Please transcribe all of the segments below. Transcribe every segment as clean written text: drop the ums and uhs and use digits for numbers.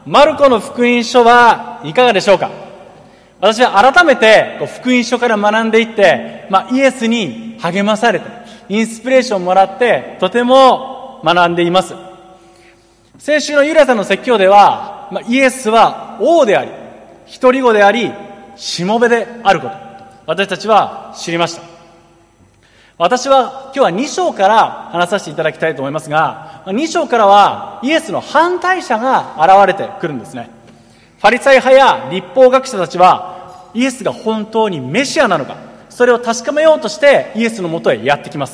マルコの福音書はいかがでしょうか。私は改めて福音書から学んでいって、イエスに励まされてインスピレーションをもらってとても学んでいます。先週のユラさんの説教では、イエスは王であり独り子でありしもべであること、私たちは知りました。私は今日は2章から話させていただきたいと思いますが、2章からはイエスの反対者が現れてくるんですね。ファリサイ派や立法学者たちはイエスが本当にメシアなのか、それを確かめようとしてイエスのもとへやってきます。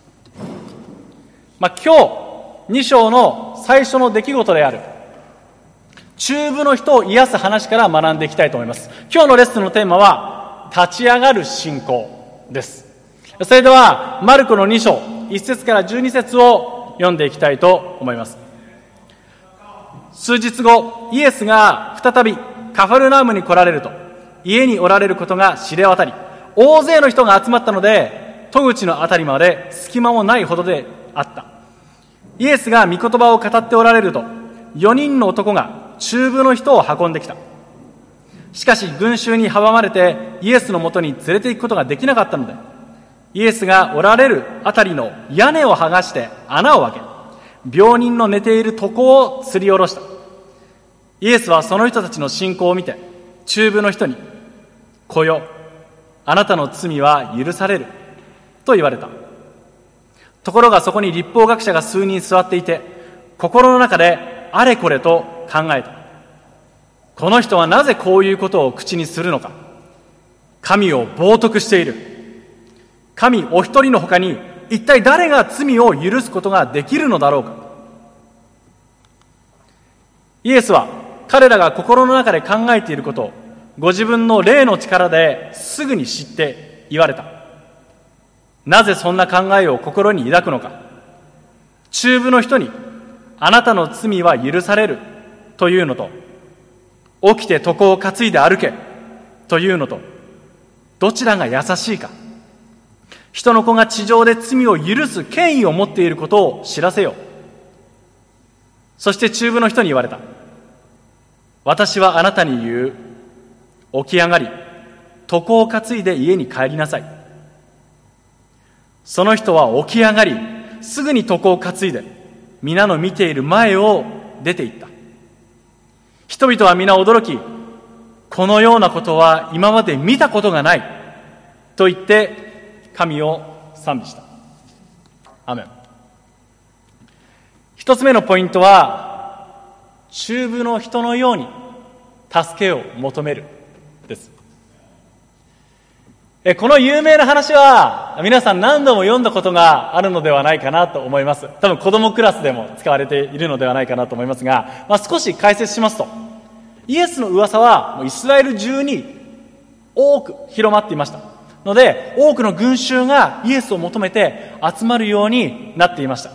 今日2章の最初の出来事である中部の人を癒す話から学んでいきたいと思います。今日のレッスンのテーマは立ち上がる信仰です。それではマルコの2章1節から12節を読んでいきたいと思います。数日後、イエスが再びカファルナウムに来られると、家におられることが知れ渡り、大勢の人が集まったので戸口のあたりまで隙間もないほどであった。イエスが御言葉を語っておられると、4人の男が中部の人を運んできた。しかし群衆に阻まれてイエスのもとに連れて行くことができなかったので、イエスがおられるあたりの屋根を剥がして穴を開け、病人の寝ている床を吊り下ろした。イエスはその人たちの信仰を見て、中部の人に、来よ、あなたの罪は許されると言われた。ところがそこに律法学者が数人座っていて、心の中であれこれと考えた。この人はなぜこういうことを口にするのか。神を冒涜している。神お一人の他に一体誰が罪を許すことができるのだろうか。イエスは彼らが心の中で考えていることをご自分の霊の力ですぐに知って言われた。なぜそんな考えを心に抱くのか。中部の人にあなたの罪は許されるというのと、起きて床を担いで歩けというのと、どちらが優しいか。人の子が地上で罪を許す権威を持っていることを知らせよう。そして中部の人に言われた。私はあなたに言う。起き上がり、床を担いで家に帰りなさい。その人は起き上がり、すぐに床を担いで、皆の見ている前を出て行った。人々は皆驚き、このようなことは今まで見たことがないと言って神を賛美した。アメン。一つ目のポイントは、中部の人のように助けを求めるです。この有名な話は皆さん何度も読んだことがあるのではないかなと思います。多分子供クラスでも使われているのではないかなと思いますが、少し解説しますと、イエスの噂はイスラエル中に多く広まっていましたので、多くの群衆がイエスを求めて集まるようになっていました。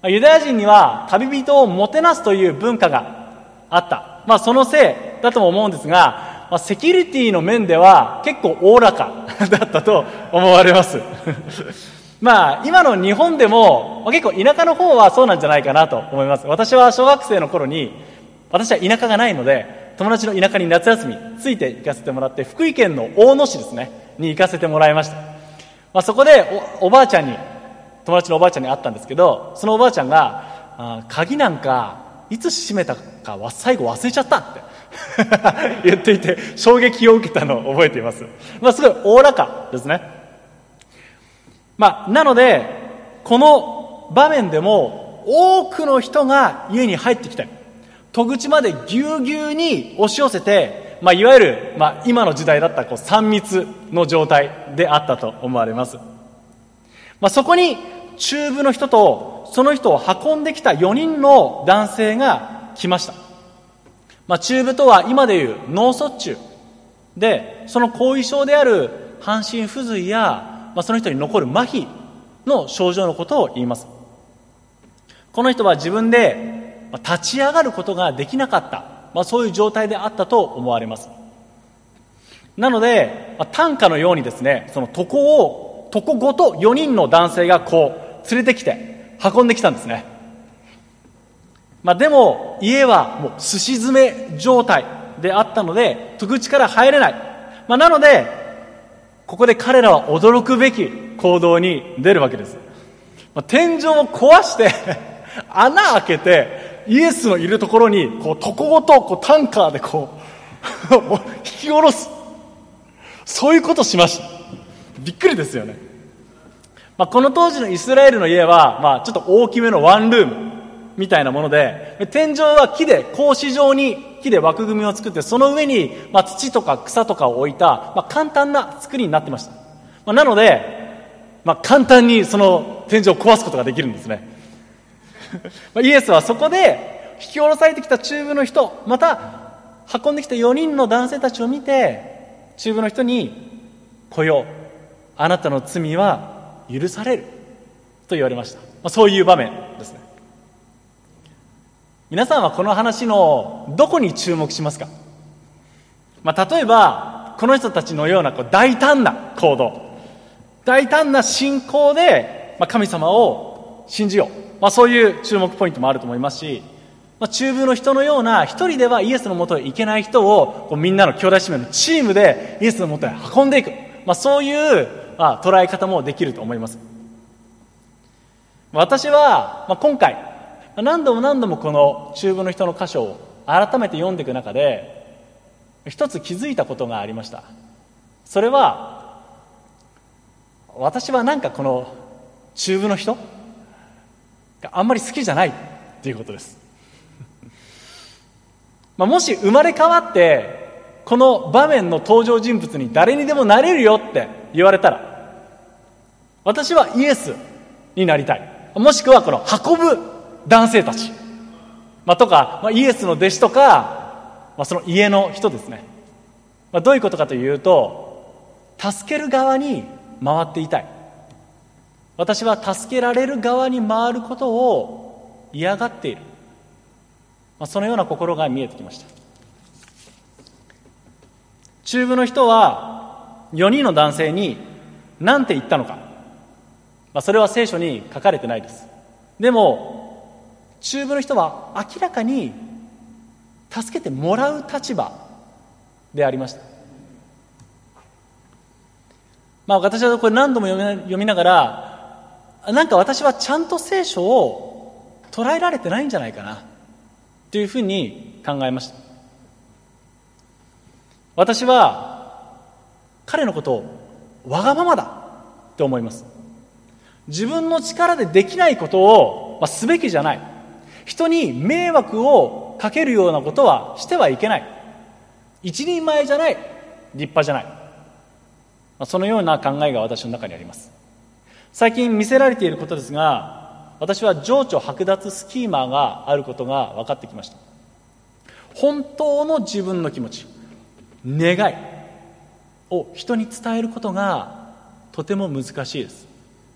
ユダヤ人には旅人をもてなすという文化があった。そのせいだとも思うんですが、セキュリティの面では結構おおらかだったと思われます今の日本でも結構田舎の方はそうなんじゃないかなと思います。私は小学生の頃に、私は田舎がないので友達の田舎に夏休みついて行かせてもらって、福井県の大野市ですねに行かせてもらいました。そこでおばあちゃんに、友達のおばあちゃんに会ったんですけど、そのおばあちゃんが鍵なんかいつ閉めたかは最後忘れちゃったって言っていて、衝撃を受けたのを覚えています。すごいおおらかですね。なのでこの場面でも多くの人が家に入ってきたり、戸口までぎゅうぎゅうに押し寄せて、いわゆる、今の時代だったら3密の状態であったと思われます。そこに中部の人とその人を運んできた4人の男性が来ました。中部とは今でいう脳卒中で、その後遺症である半身不随や、その人に残る麻痺の症状のことを言います。この人は自分で立ち上がることができなかった、そういう状態であったと思われます。なので、短歌のようにですね、その床ごと4人の男性が連れてきて運んできたんですね。 でも家はもうすし詰め状態であったので、戸口から入れない。なのでここで彼らは驚くべき行動に出るわけです。天井を壊して穴開けてイエスのいるところに床ごとタンカーで引き下ろす、そういうことしました。びっくりですよね。この当時のイスラエルの家は、ちょっと大きめのワンルームみたいなもので、天井は木で格子状に木で枠組みを作って、その上に、土とか草とかを置いた、簡単な作りになってました。なので、簡単にその天井を壊すことができるんですね。イエスはそこで引き下ろされてきた中部の人、また運んできた4人の男性たちを見て、中部の人に、来よう、あなたの罪は許されると言われました。そういう場面ですね。皆さんはこの話のどこに注目しますか？例えばこの人たちのような大胆な行動、大胆な信仰で神様を信じよう、そういう注目ポイントもあると思いますし、中部の人のような一人ではイエスのもとへ行けない人をみんなの兄弟姉妹のチームでイエスのもとへ運んでいく、そういう捉え方もできると思います。私は今回何度もこの中部の人の箇所を改めて読んでいく中で一つ気づいたことがありました。それは、私はこの中部の人があんまり好きじゃないっていうことです。もし生まれ変わってこの場面の登場人物に誰にでもなれるよって言われたら、私はイエスになりたい。もしくはこの運ぶ男性たち、とか、イエスの弟子とか、その家の人ですね。どういうことかというと、助ける側に回っていたい。私は助けられる側に回ることを嫌がっている。そのような心が見えてきました。中部の人は4人の男性に何て言ったのか、それは聖書に書かれてないです。でも中部の人は明らかに助けてもらう立場でありました。私はこれ何度も読みながら、私はちゃんと聖書を捉えられてないんじゃないかなというふうに考えました。私は彼のことをわがままだと思います。自分の力でできないことを、すべきじゃない。人に迷惑をかけるようなことはしてはいけない。一人前じゃない。立派じゃない。そのような考えが私の中にあります。最近見せられていることですが、私は情緒剥奪スキーマーがあることが分かってきました。本当の自分の気持ち、願いを人に伝えることがとても難しいです。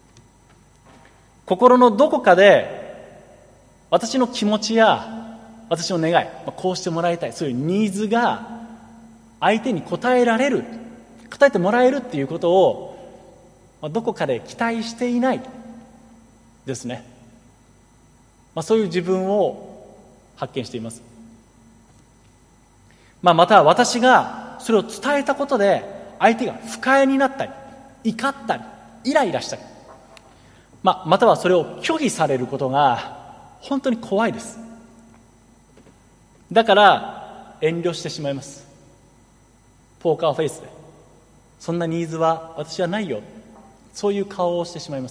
心のどこかで私の気持ちや私の願い、こうしてもらいたい、そういうニーズが相手に応えてもらえるっていうことをどこかで期待していないですね。そういう自分を発見しています。また私がそれを伝えたことで相手が不快になったり怒ったりイライラしたり、またはそれを拒否されることが本当に怖いです。だから遠慮してしまいます。ポーカーフェイスでそんなニーズは私はないよ、そういう顔をしてしまいます。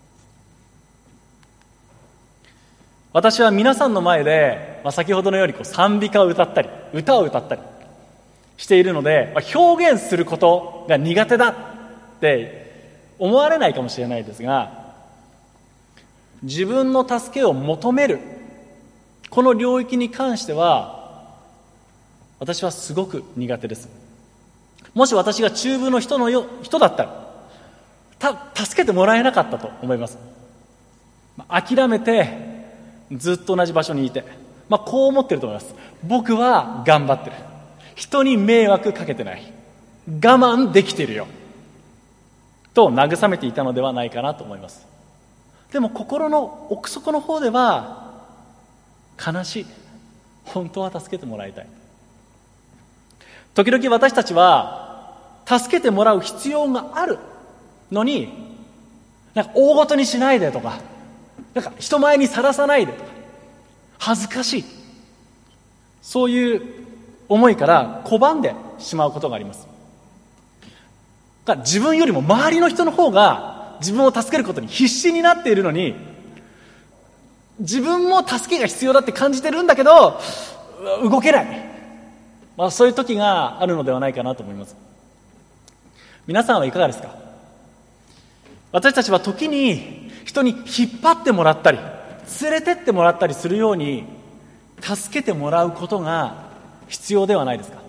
私は皆さんの前で、先ほどのように賛美歌を歌ったり歌を歌ったりしているので、表現することが苦手だって思われないかもしれないですが、自分の助けを求めるこの領域に関しては私はすごく苦手です。もし私が中部の人だったら助けてもらえなかったと思います。諦めてずっと同じ場所にいて、こう思ってると思います。僕は頑張ってる、人に迷惑かけてない、我慢できてるよと慰めていたのではないかなと思います。でも心の奥底の方では悲しい。本当は助けてもらいたい。時々私たちは助けてもらう必要があるのに、なんか大ごとにしないでとか、なんか人前にさらさないでとか、恥ずかしい、そういう思いから拒んでしまうことがあります。だから自分よりも周りの人の方が自分を助けることに必死になっているのに、自分も助けが必要だって感じてるんだけど動けない、そういう時があるのではないかなと思います。皆さんはいかがですか？私たちは時に人に引っ張ってもらったり連れてってもらったりするように助けてもらうことが必要ではないですか？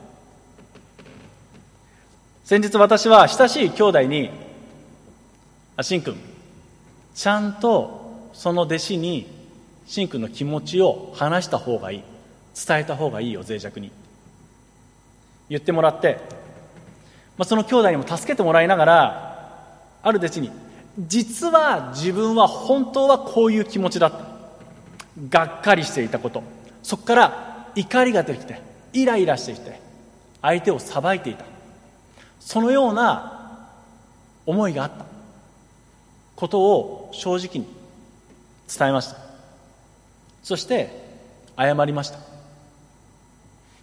先日私は親しい兄弟に、しんくん、ちゃんとその弟子にしんくんの気持ちを話した方がいい、伝えた方がいいよ、脆弱に言ってもらって、その兄弟にも助けてもらいながら、ある弟子に、実は自分は本当はこういう気持ちだった、がっかりしていたこと、そこから怒りが出てきてイライラしてきて相手を裁いていた、そのような思いがあったことを正直に伝えました。そして謝りました。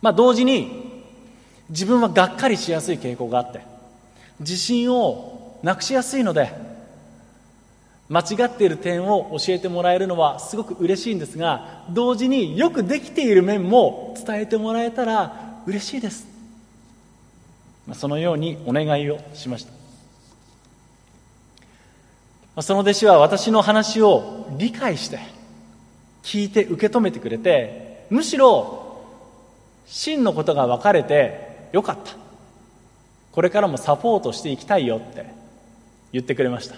同時に自分はがっかりしやすい傾向があって自信をなくしやすいので、間違っている点を教えてもらえるのはすごく嬉しいんですが、同時によくできている面も伝えてもらえたら嬉しいです。そのようにお願いをしました。その弟子は私の話を理解して聞いて受け止めてくれて、むしろ真のことが分かれてよかった、これからもサポートしていきたいよって言ってくれました。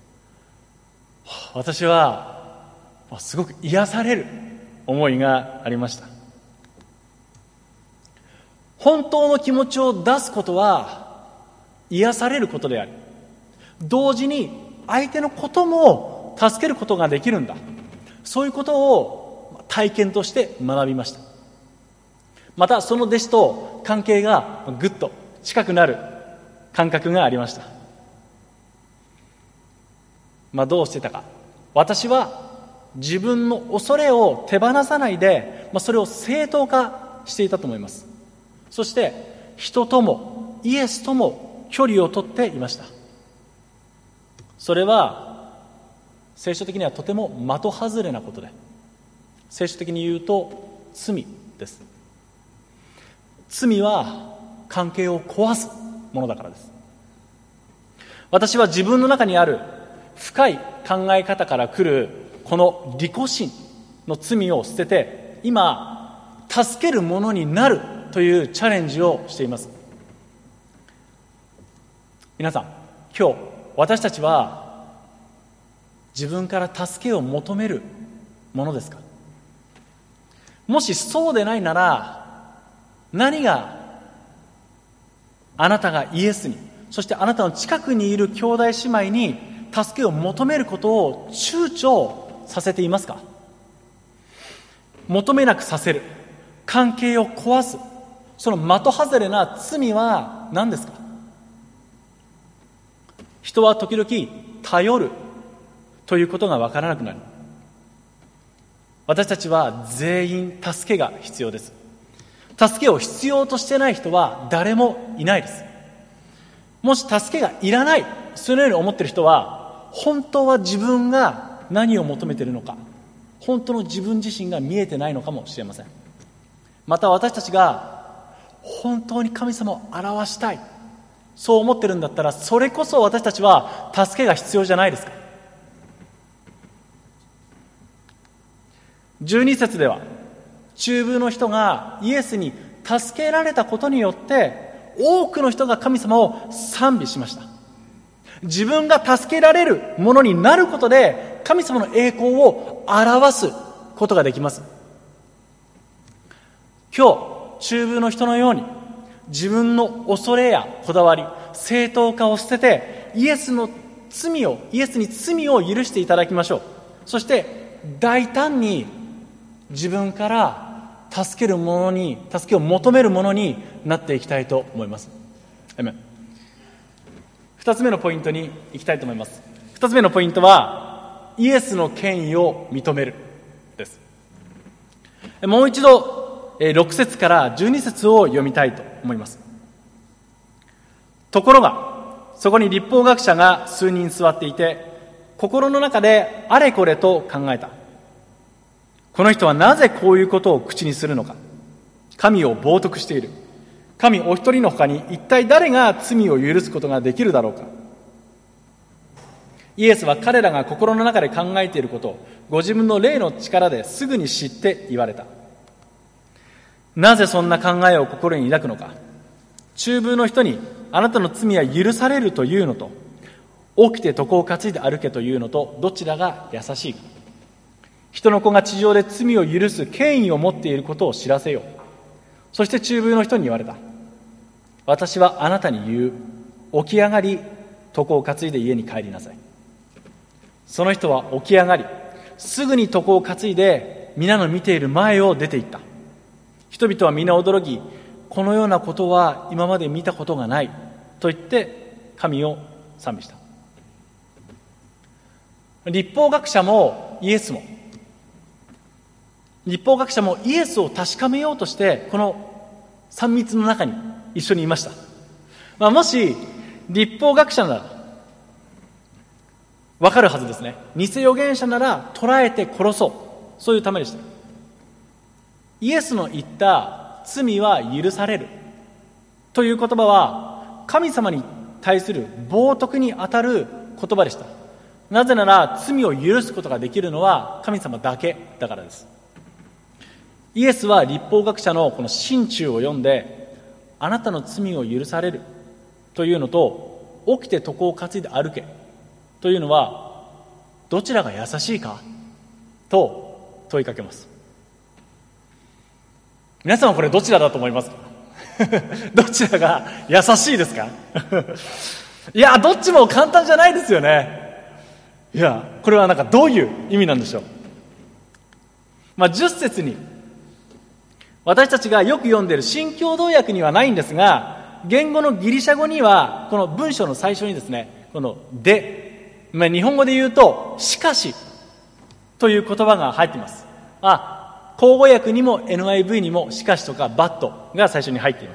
私はすごく癒される思いがありました。本当の気持ちを出すことは癒されることであり、同時に相手のことも助けることができるんだ、そういうことを体験として学びました。またその弟子と関係がぐっと近くなる感覚がありました。どうしてたか、私は自分の恐れを手放さないで、それを正当化していたと思います。そして人ともイエスとも距離をとっていました。それは聖書的にはとても的外れなことで、聖書的に言うと罪です。罪は関係を壊すものだからです。私は自分の中にある深い考え方から来るこの利己心の罪を捨てて、今助けるものになるというチャレンジをしています。皆さん、今日私たちは自分から助けを求めるものですか？もしそうでないなら、何があなたがイエスに、そしてあなたの近くにいる兄弟姉妹に助けを求めることを躊躇させていますか？求めなくさせる、関係を壊す、その的外れな罪は何ですか？人は時々頼るということがわからなくなる。私たちは全員助けが必要です。助けを必要としてない人は誰もいないです。もし助けがいらない、そのように思っている人は、本当は自分が何を求めているのか、本当の自分自身が見えてないのかもしれません。また私たちが本当に神様を表したい、そう思ってるんだったら、それこそ私たちは助けが必要じゃないですか。12節では、中部の人がイエスに助けられたことによって多くの人が神様を賛美しました。自分が助けられるものになることで神様の栄光を表すことができます。今日中部の人のように自分の恐れやこだわり、正当化を捨ててイエスに罪を許していただきましょう。そして大胆に自分から助けを求めるものになっていきたいと思います。アーメン。2つ目のポイントに行きたいと思います。2つ目のポイントは、イエスの権威を認めるです。もう一度6節から12節を読みたいと思います。ところがそこに律法学者が数人座っていて、心の中であれこれと考えた。この人はなぜこういうことを口にするのか。神を冒涜している。神お一人の他に一体誰が罪を許すことができるだろうか。イエスは彼らが心の中で考えていることをご自分の霊の力ですぐに知って言われた。なぜそんな考えを心に抱くのか。中風の人にあなたの罪は許されるというのと、起きて床を担いで歩けというのと、どちらが優しいか。人の子が地上で罪を許す権威を持っていることを知らせよう。そして中風の人に言われた。私はあなたに言う。起き上がり、床を担いで家に帰りなさい。その人は起き上がり、すぐに床を担いで皆の見ている前を出て行った。人々は皆驚き、このようなことは今まで見たことがないと言って神を賛美した。律法学者もイエスもイエスを確かめようとしてこの3密の中に一緒にいました。もし律法学者ならわかるはずですね。偽預言者なら捕らえて殺そう、そういうためでした。イエスの言った罪は許されるという言葉は神様に対する冒涜にあたる言葉でした。なぜなら罪を許すことができるのは神様だけだからです。イエスは律法学者のこの心中を読んで、あなたの罪を許されるというのと、起きて床を担いで歩けというのはどちらが優しいかと問いかけます。皆さんはこれどちらだと思いますか？どちらが優しいですか？いや、どっちも簡単じゃないですよね。いや、これはなんかどういう意味なんでしょう。10節に私たちがよく読んでいる新共同訳にはないんですが、言語のギリシャ語にはこの文章の最初にですね、こので、日本語で言うとしかしという言葉が入っています。口語訳にも NIV にもしかしとか but が最初に入っています。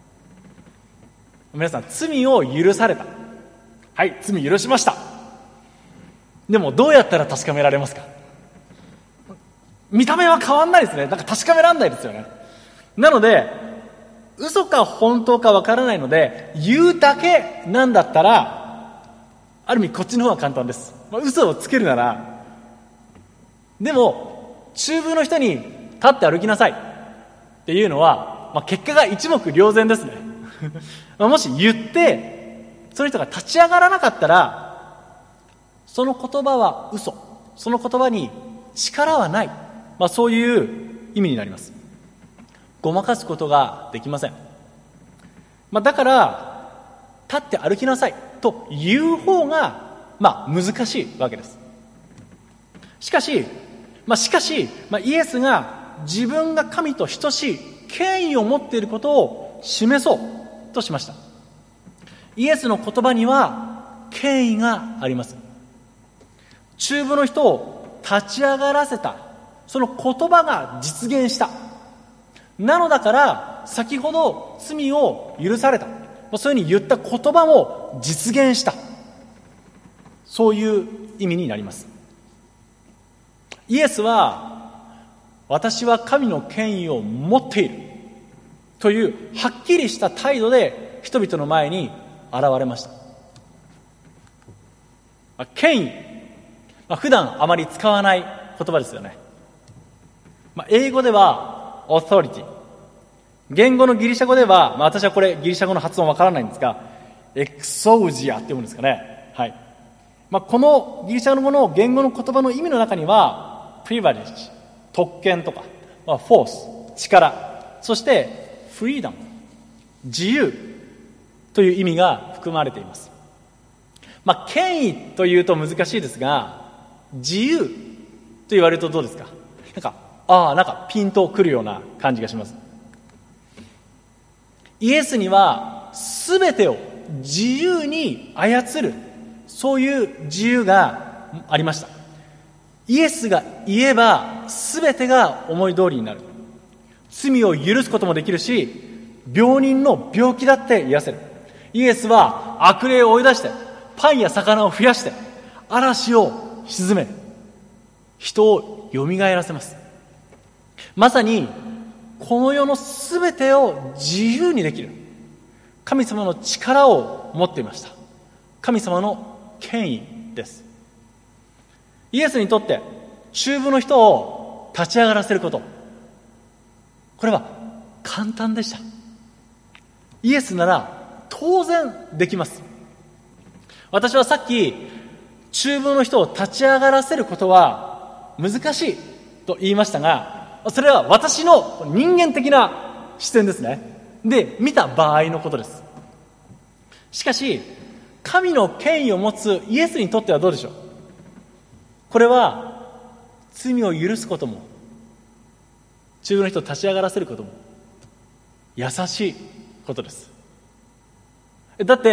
皆さん、罪を許された。はい、罪許しました。でもどうやったら確かめられますか？見た目は変わんないですね。なんか確かめらんないですよね。なので嘘か本当かわからないので、言うだけなんだったらある意味こっちの方が簡単です。嘘をつけるなら。でも中風の人に立って歩きなさいっていうのは、結果が一目瞭然ですね。もし言ってその人が立ち上がらなかったら、その言葉は嘘、その言葉に力はない、そういう意味になります。ごまかすことができません。だから立って歩きなさいと言う方が難しいわけです。しかし、イエスが自分が神と等しい権威を持っていることを示そうとしました。イエスの言葉には権威があります。中部の人を立ち上がらせた、その言葉が実現した。なのだから先ほど罪を許された、そういうふうに言った言葉も実現した、そういう意味になります。イエスは私は神の権威を持っているというはっきりした態度で人々の前に現れました。権威、普段あまり使わない言葉ですよね。英語では authority、 言語のギリシャ語では、私はこれギリシャ語の発音わからないんですが、エクソジアって読むんですかね。はい。このギリシャ語の言語の言葉の意味の中にはプリバレッジ、特権とか、フォース、力、そしてフリーダム、自由という意味が含まれています。権威というと難しいですが、自由と言われるとどうですか？なんかなんかピンとくるような感じがします。イエスには全てを自由に操る、そういう自由がありました。イエスが言えば全てが思い通りになる。罪を許すこともできるし、病人の病気だって癒せる。イエスは悪霊を追い出して、パンや魚を増やして、嵐を鎮め、人を蘇らせます。まさにこの世のすべてを自由にできる神様の力を持っていました。神様の権威です。イエスにとって中部の人を立ち上がらせること、これは簡単でした。イエスなら当然できます。私はさっき中部の人を立ち上がらせることは難しいと言いましたが、それは私の人間的な視点ですね。で、見た場合のことです。しかし、神の権威を持つイエスにとってはどうでしょう。これは罪を許すことも、中部の人を立ち上がらせることも優しいことです。だって、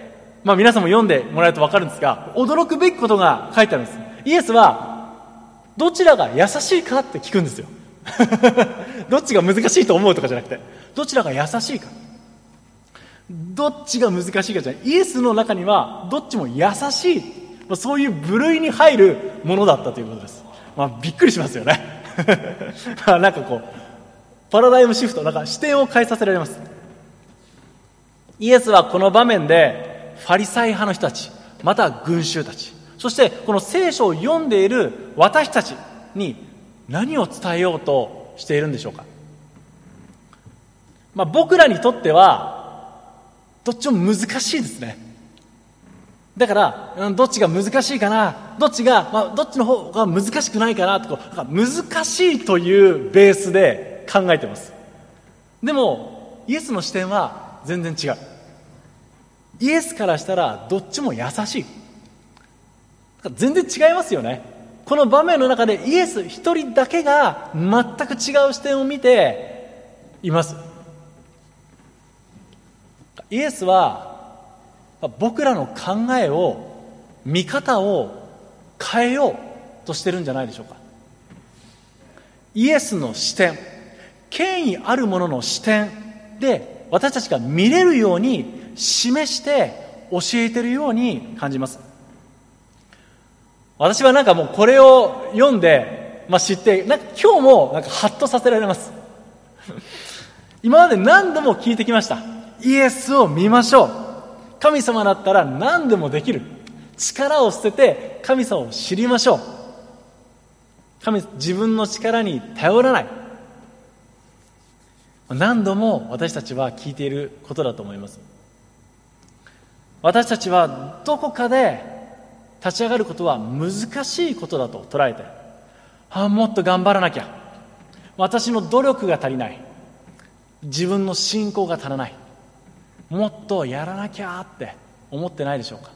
皆さんも読んでもらえると分かるんですが、驚くべきことが書いてあるんです。イエスはどちらが優しいかって聞くんですよ。どっちが難しいと思うとかじゃなくて、どちらが優しいか、どっちが難しいかじゃない。イエスの中にはどっちも優しい、そういう部類に入るものだったということです。びっくりしますよね。なんかこうパラダイムシフト、なんか視点を変えさせられます。イエスはこの場面でファリサイ派の人たち、また群衆たち、そしてこの聖書を読んでいる私たちに何を伝えようとしているんでしょうか。僕らにとってはどっちも難しいですね。だからどっちが難しいかな、どっちの方が難しくないかなと、難しいというベースで考えてます。でもイエスの視点は全然違う。イエスからしたらどっちも優しい。全然違いますよね。この場面の中でイエス一人だけが全く違う視点を見ています。イエスは僕らの考えを、見方を変えようとしてるんじゃないでしょうか。イエスの視点、権威あるものの視点で私たちが見れるように示して教えているように感じます。私はもうこれを読んで、知って今日もハッとさせられます。今まで何度も聞いてきました。イエスを見ましょう。神様だったら何でもできる。力を捨てて神様を知りましょう。自分の力に頼らない。何度も私たちは聞いていることだと思います。私たちはどこかで立ち上がることは難しいことだと捉えて、もっと頑張らなきゃ、私の努力が足りない、自分の信仰が足らない、もっとやらなきゃって思ってないでしょうか。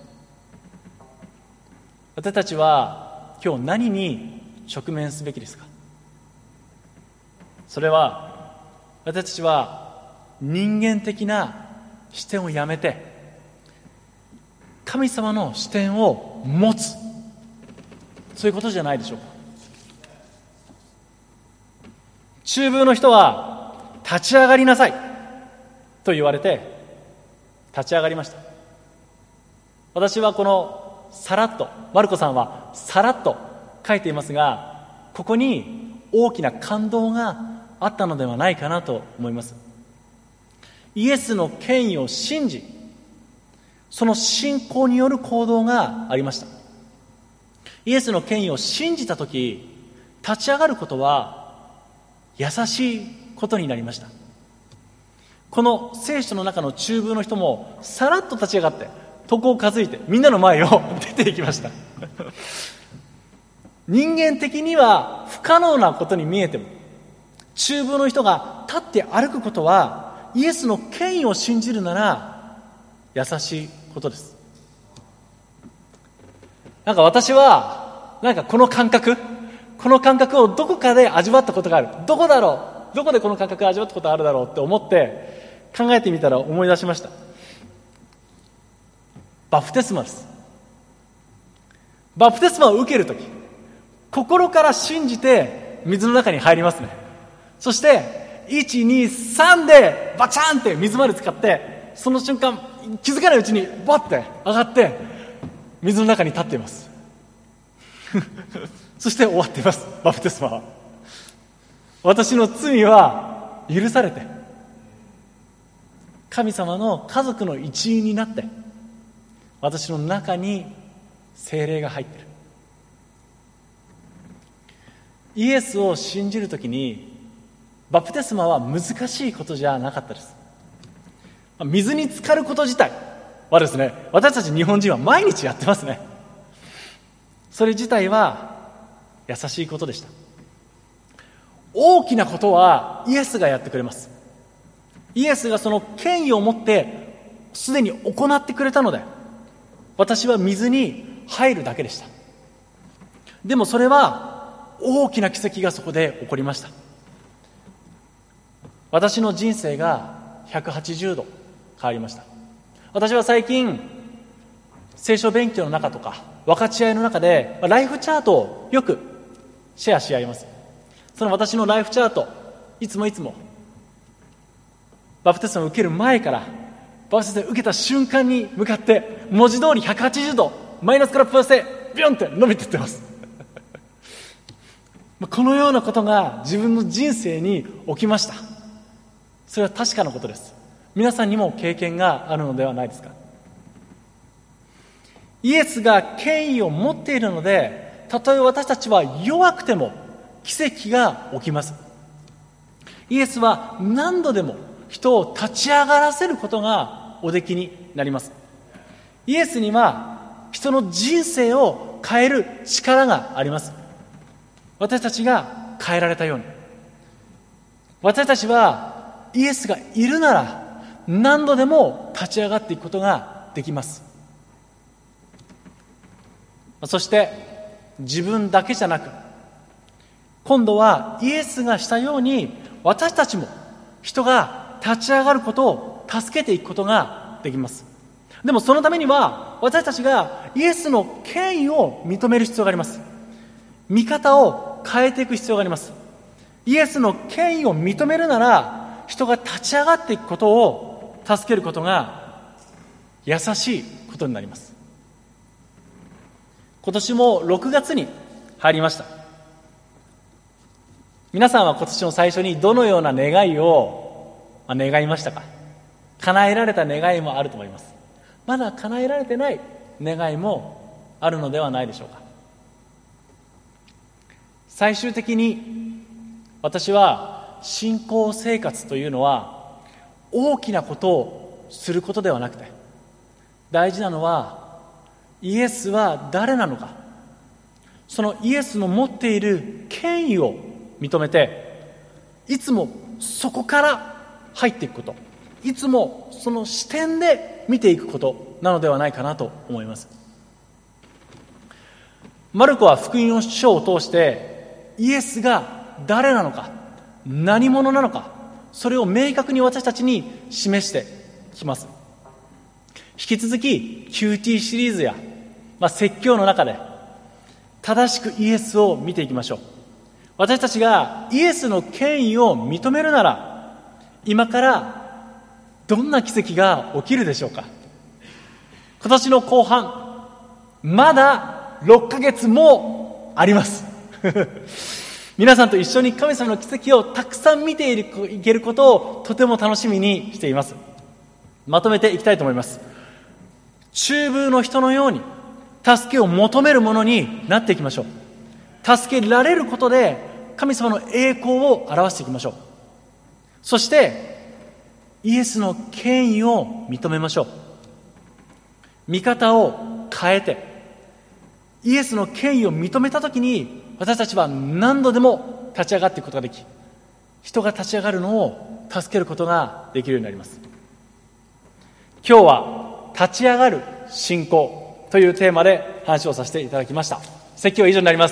私たちは今日何に直面すべきですか。それは私たちは人間的な視点をやめて神様の視点を持つ、そういうことじゃないでしょうか。中部の人は立ち上がりなさいと言われて立ち上がりました。私はこのさらっと、マルコさんはさらっと書いていますが、ここに大きな感動があったのではないかなと思います。イエスの権威を信じ、その信仰による行動がありました。イエスの権威を信じたとき、立ち上がることは優しいことになりました。この聖書の中の中部の人もさらっと立ち上がって床を担いでみんなの前を出ていきました。人間的には不可能なことに見えても、中部の人が立って歩くことはイエスの権威を信じるなら優しいことです。私はこの感覚、 この感覚をどこかで味わったことがある。どこだろう、どこでこの感覚を味わったことがあるだろうって思って考えてみたら思い出しました。バプテスマです。バプテスマを受けるとき、心から信じて水の中に入りますね。そして1、2、3でバチャーンって水まで浸かって、その瞬間気づかないうちにバッて上がって水の中に立っていますそして終わっています。バプテスマは、私の罪は許されて、神様の家族の一員になって、私の中に聖霊が入っている。イエスを信じるときにバプテスマは難しいことじゃなかったです。水に浸かること自体はですね、私たち日本人は毎日やってますね。それ自体は優しいことでした。大きなことはイエスがやってくれます。イエスがその権威を持ってすでに行ってくれたので、私は水に入るだけでした。でもそれは大きな奇跡がそこで起こりました。私の人生が180度変わりました。私は最近聖書勉強の中とか分かち合いの中でライフチャートをよくシェアし合います。その私のライフチャート、いつもバプテスマを受ける前からバプテスマを受けた瞬間に向かって文字通り180度マイナスからプラスへビョンって伸びていってますこのようなことが自分の人生に起きました。それは確かなことです。皆さんにも経験があるのではないですか。イエスが権威を持っているので、たとえ私たちは弱くても奇跡が起きます。イエスは何度でも人を立ち上がらせることがおできになります。イエスには人の人生を変える力があります。私たちが変えられたように、私たちはイエスがいるなら何度でも立ち上がっていくことができます。そして自分だけじゃなく、今度はイエスがしたように私たちも人が立ち上がることを助けていくことができます。でもそのためには私たちがイエスの権威を認める必要があります。見方を変えていく必要があります。イエスの権威を認めるなら人が立ち上がっていくことを助けることが優しいことになります。今年も6月に入りました。皆さんは今年の最初にどのような願いを願いましたか？叶えられた願いもあると思います。まだ叶えられてない願いもあるのではないでしょうか。最終的に私は信仰生活というのは大きなことをすることではなくて、大事なのはイエスは誰なのか、そのイエスの持っている権威を認めて、いつもそこから入っていくこと、いつもその視点で見ていくことなのではないかなと思います。マルコは福音書を通してイエスが誰なのか、何者なのか、それを明確に私たちに示してきます。引き続き QT シリーズや、説教の中で正しくイエスを見ていきましょう。私たちがイエスの権威を認めるなら、今からどんな奇跡が起きるでしょうか。今年の後半、まだ6ヶ月もあります皆さんと一緒に神様の奇跡をたくさん見ていけることをとても楽しみにしています。まとめていきたいと思います。中風の人のように助けを求めるものになっていきましょう。助けられることで神様の栄光を表していきましょう。そしてイエスの権威を認めましょう。見方を変えてイエスの権威を認めたときに、私たちは何度でも立ち上がっていくことができ、人が立ち上がるのを助けることができるようになります。今日は立ち上がる信仰というテーマで話をさせていただきました。説教は以上になります。